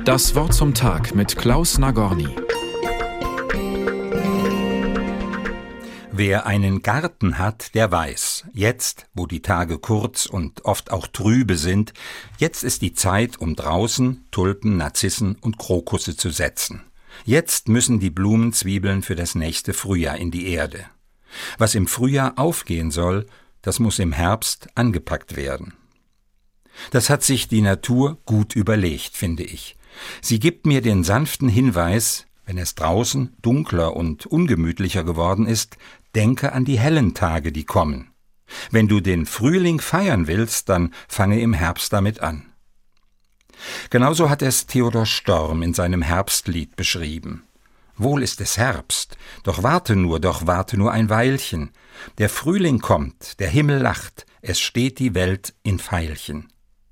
Das Wort zum Tag mit Klaus Nagorny. Wer einen Garten hat, der weiß, jetzt, wo die Tage kurz und oft auch trübe sind, jetzt ist die Zeit, um draußen Tulpen, Narzissen und Krokusse zu setzen. Jetzt müssen die Blumenzwiebeln für das nächste Frühjahr in die Erde. Was im Frühjahr aufgehen soll, das muss im Herbst angepackt werden. Das hat sich die Natur gut überlegt, finde ich. Sie gibt mir den sanften Hinweis, wenn es draußen dunkler und ungemütlicher geworden ist, denke an die hellen Tage, die kommen. Wenn du den Frühling feiern willst, dann fange im Herbst damit an. Genauso hat es Theodor Storm in seinem Herbstlied beschrieben. Wohl ist es Herbst, doch warte nur ein Weilchen. Der Frühling kommt, der Himmel lacht, es steht die Welt in Veilchen.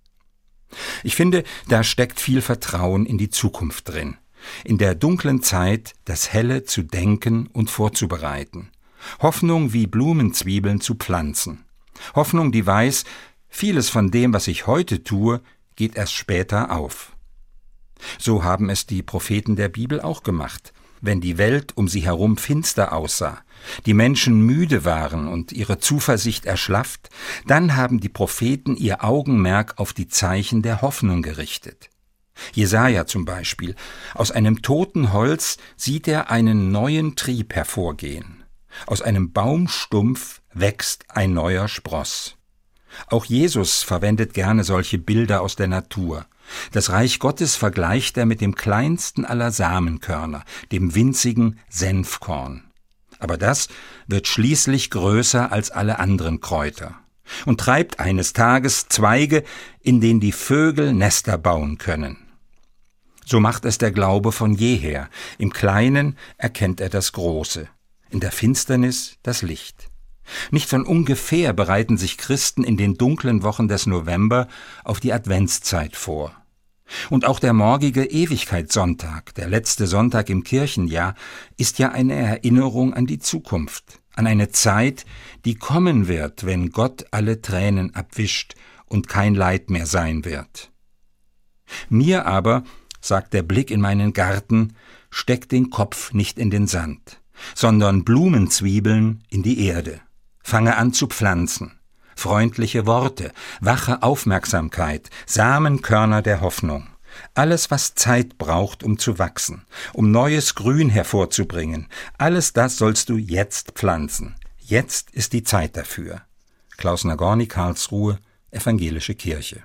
Ich finde, da steckt viel Vertrauen in die Zukunft drin. In der dunklen Zeit das Helle zu denken und vorzubereiten. Hoffnung wie Blumenzwiebeln zu pflanzen. Hoffnung, die weiß, vieles von dem, was ich heute tue, geht erst später auf. So haben es die Propheten der Bibel auch gemacht. Wenn die Welt um sie herum finster aussah, die Menschen müde waren und ihre Zuversicht erschlafft, dann haben die Propheten ihr Augenmerk auf die Zeichen der Hoffnung gerichtet. Jesaja zum Beispiel, aus einem toten Holz sieht er einen neuen Trieb hervorgehen. Aus einem Baumstumpf wächst ein neuer Spross. Auch Jesus verwendet gerne solche Bilder aus der Natur. Das Reich Gottes vergleicht er mit dem kleinsten aller Samenkörner, dem winzigen Senfkorn. Aber das wird schließlich größer als alle anderen Kräuter und treibt eines Tages Zweige, in denen die Vögel Nester bauen können. So macht es der Glaube von jeher. Im Kleinen erkennt er das Große, in der Finsternis das Licht. Nicht von ungefähr bereiten sich Christen in den dunklen Wochen des November auf die Adventszeit vor. Und auch der morgige Ewigkeitssonntag, der letzte Sonntag im Kirchenjahr, ist ja eine Erinnerung an die Zukunft, an eine Zeit, die kommen wird, wenn Gott alle Tränen abwischt und kein Leid mehr sein wird. Mir aber, sagt der Blick in meinen Garten, steckt den Kopf nicht in den Sand, sondern Blumenzwiebeln in die Erde. Fange an zu pflanzen. Freundliche Worte, wache Aufmerksamkeit, Samenkörner der Hoffnung. Alles, was Zeit braucht, um zu wachsen, um neues Grün hervorzubringen, alles das sollst du jetzt pflanzen. Jetzt ist die Zeit dafür. Klaus Nagorny, Karlsruhe, Evangelische Kirche.